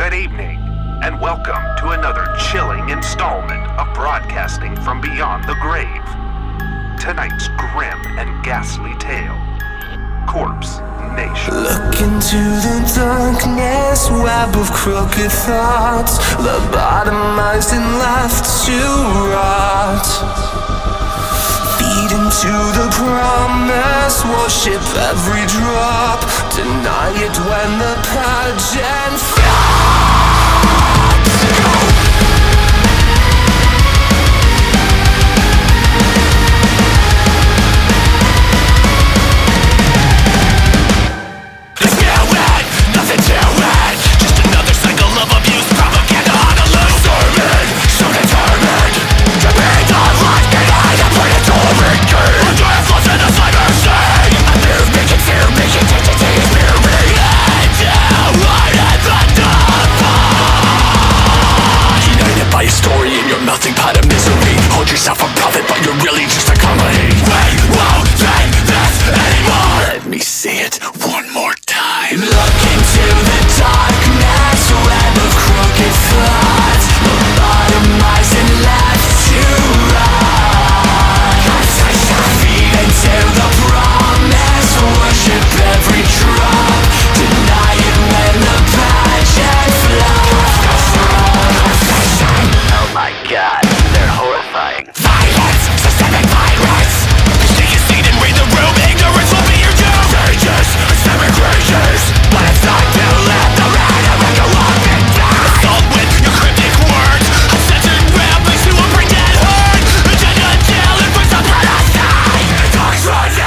Good evening, and welcome to another chilling installment of Broadcasting from Beyond the Grave. Tonight's grim and ghastly tale, Corpse Nation. Look into the darkness, web of crooked thoughts, lobotomized and left to rot. Feed into the promise, worship every drop, deny it when the pageant falls.